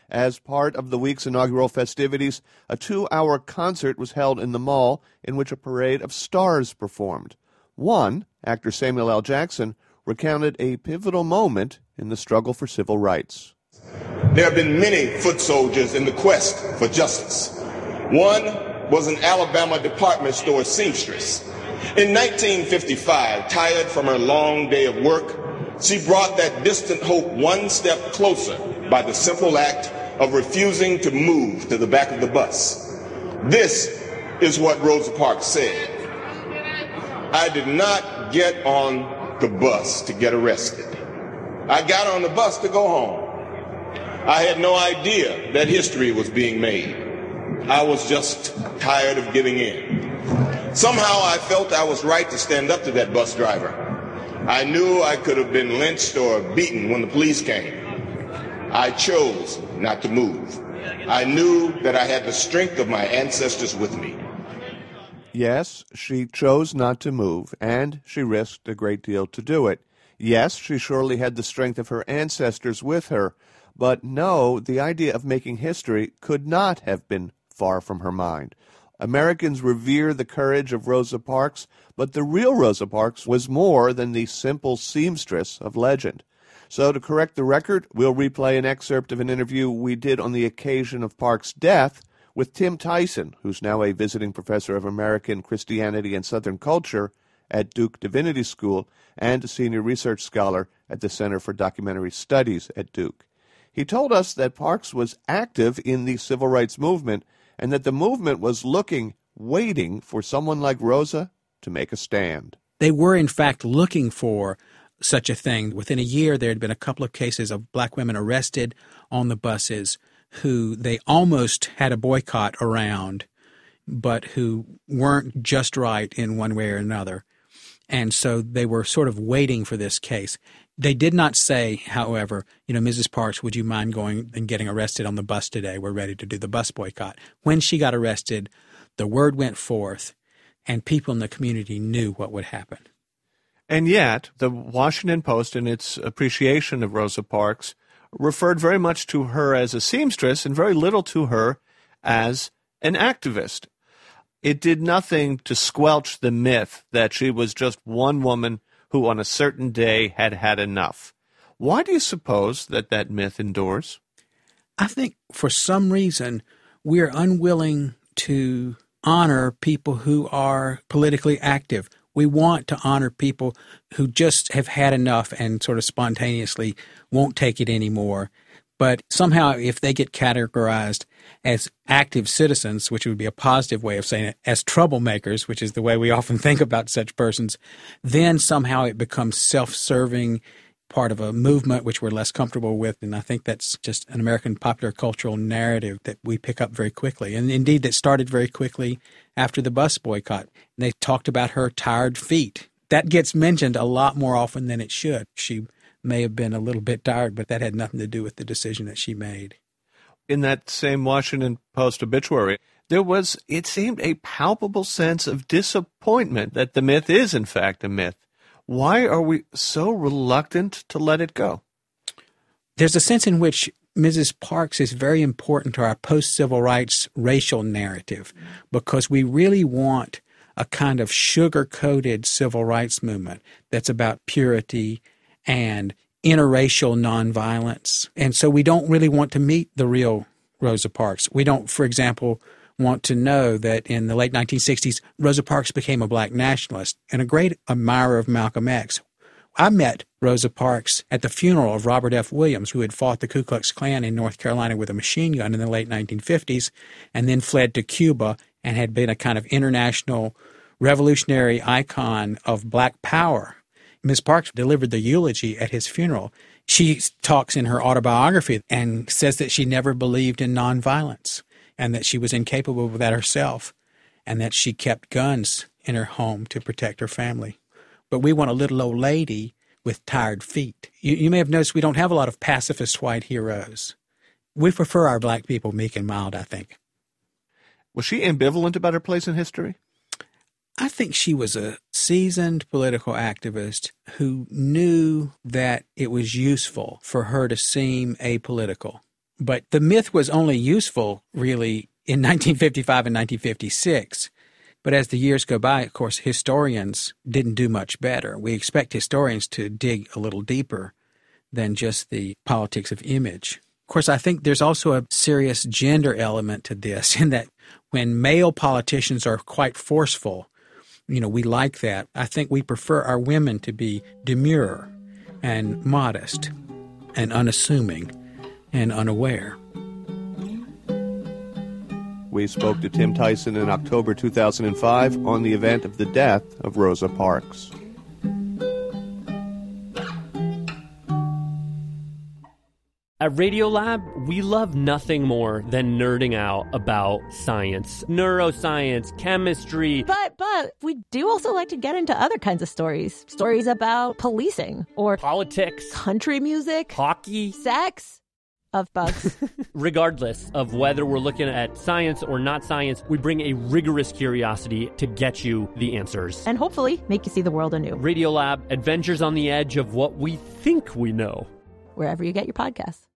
As part of the week's inaugural festivities, a 2-hour concert was held in the mall in which a parade of stars performed. One, actor Samuel L. Jackson, recounted a pivotal moment in the struggle for civil rights. There have been many foot soldiers in the quest for justice. One was an Alabama department store seamstress. In 1955, tired from her long day of work, she brought that distant hope one step closer by the simple act of refusing to move to the back of the bus. This is what Rosa Parks said. I did not get on the bus to get arrested. I got on the bus to go home. I had no idea that history was being made. I was just tired of giving in. Somehow I felt I was right to stand up to that bus driver. I knew I could have been lynched or beaten when the police came. I chose not to move. I knew that I had the strength of my ancestors with me. Yes, she chose not to move, and she risked a great deal to do it. Yes, she surely had the strength of her ancestors with her, but no, the idea of making history could not have been far from her mind. Americans revere the courage of Rosa Parks, but the real Rosa Parks was more than the simple seamstress of legend. So to correct the record, we'll replay an excerpt of an interview we did on the occasion of Parks' death with Tim Tyson, who's now a visiting professor of American Christianity and Southern Culture at Duke Divinity School and a senior research scholar at the Center for Documentary Studies at Duke. He told us that Parks was active in the civil rights movement and that the movement was waiting for someone like Rosa to make a stand. They were, in fact, looking for such a thing. Within a year, there had been a couple of cases of black women arrested on the buses who they almost had a boycott around, but who weren't just right in one way or another. And so they were sort of waiting for this case. They did not say, however, Mrs. Parks, would you mind going and getting arrested on the bus today? We're ready to do the bus boycott. When she got arrested, the word went forth, and people in the community knew what would happen. And yet, the Washington Post, in its appreciation of Rosa Parks, referred very much to her as a seamstress and very little to her as an activist. It did nothing to squelch the myth that she was just one woman who on a certain day had had enough. Why do you suppose that myth endures? I think for some reason we're unwilling to honor people who are politically active. We want to honor people who just have had enough and sort of spontaneously won't take it anymore. But somehow if they get categorized as active citizens, which would be a positive way of saying it, as troublemakers, which is the way we often think about such persons, then somehow it becomes self-serving, part of a movement which we're less comfortable with. And I think that's just an American popular cultural narrative that we pick up very quickly. And indeed, that started very quickly after the bus boycott. And they talked about her tired feet. That gets mentioned a lot more often than it should. She may have been a little bit tired, but that had nothing to do with the decision that she made. In that same Washington Post obituary, there was, it seemed, a palpable sense of disappointment that the myth is, in fact, a myth. Why are we so reluctant to let it go? There's a sense in which Mrs. Parks is very important to our post-civil rights racial narrative because we really want a kind of sugar-coated civil rights movement that's about purity and interracial nonviolence. And so we don't really want to meet the real Rosa Parks. We don't, for example, want to know that in the late 1960s, Rosa Parks became a black nationalist and a great admirer of Malcolm X. I met Rosa Parks at the funeral of Robert F. Williams, who had fought the Ku Klux Klan in North Carolina with a machine gun in the late 1950s and then fled to Cuba and had been a kind of international revolutionary icon of black power. Ms. Parks delivered the eulogy at his funeral. She talks in her autobiography and says that she never believed in nonviolence and that she was incapable of that herself and that she kept guns in her home to protect her family. But we want a little old lady with tired feet. You may have noticed we don't have a lot of pacifist white heroes. We prefer our black people meek and mild, I think. Was she ambivalent about her place in history? I think she was a seasoned political activist who knew that it was useful for her to seem apolitical. But the myth was only useful, really, in 1955 and 1956. But as the years go by, of course, historians didn't do much better. We expect historians to dig a little deeper than just the politics of image. Of course, I think there's also a serious gender element to this, in that when male politicians are quite forceful, we like that. I think we prefer our women to be demure and modest and unassuming and unaware. We spoke to Tim Tyson in October 2005 on the event of the death of Rosa Parks. At Radiolab, we love nothing more than nerding out about science, neuroscience, chemistry. But we do also like to get into other kinds of stories. Stories about policing or politics, country music, hockey, sex, of bugs. Regardless of whether we're looking at science or not science, we bring a rigorous curiosity to get you the answers. And hopefully make you see the world anew. Radiolab, adventures on the edge of what we think we know. Wherever you get your podcasts.